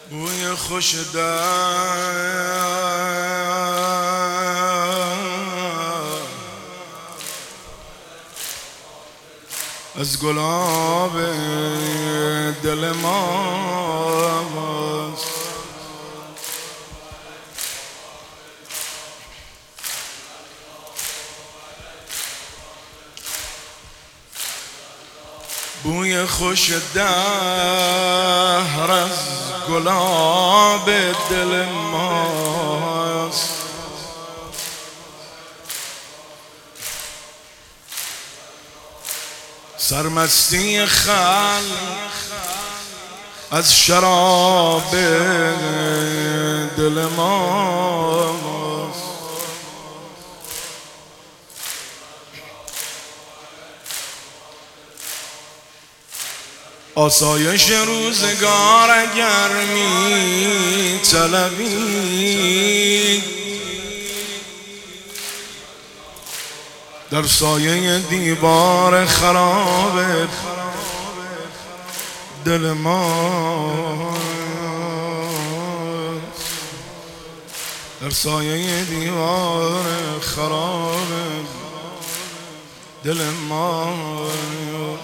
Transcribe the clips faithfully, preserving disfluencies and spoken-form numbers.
بوی خوش در از گلاب دل ماست. بوی خوش دهر از گلاب دل ماست. سرمستی خلق از شراب دل ماست. آسایش روزگار اگر می طلبی در سایه دیوار خراب دل ماست. در سایه دیوار خراب دل ماست.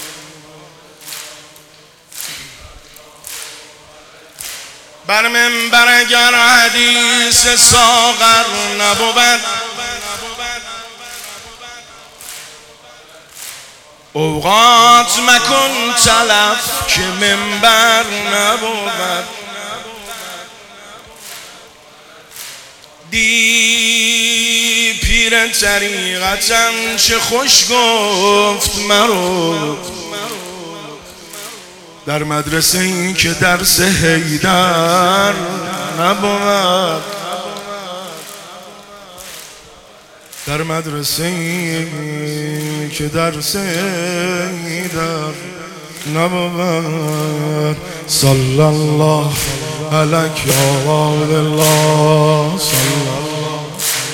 بر منبر اگر حدیث ساغر نبود اوقات مکن تلف که منبر نبود. دی پیر طریقتم چه خوش گفت مرو در مدرسه این که درس حیدر نبود. در مدرسه این که درس حیدر نبود. صلی الله علیک یا عبدالله. صلی الله.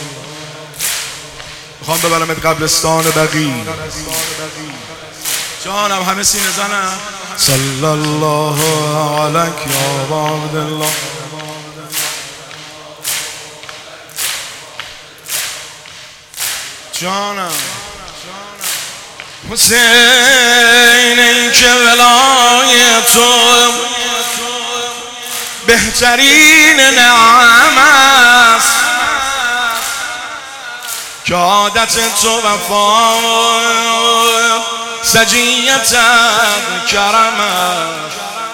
میخوام ببرمت قبرستان بقیع. جانم همه سینه زنم. صلی الله علیک یا عبدالله. جانم حسین این که ولای تو بهترین نعم است که عادت تو وفا سجیت کرم است.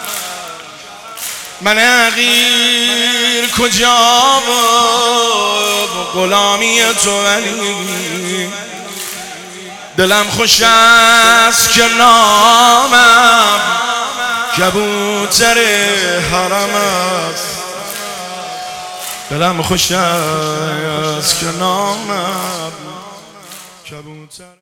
من حقیر کجا بود غلامی تو ولی دلم خوش است که نامم کبوتر حرم است. دلم خوش است که نامم کبوتر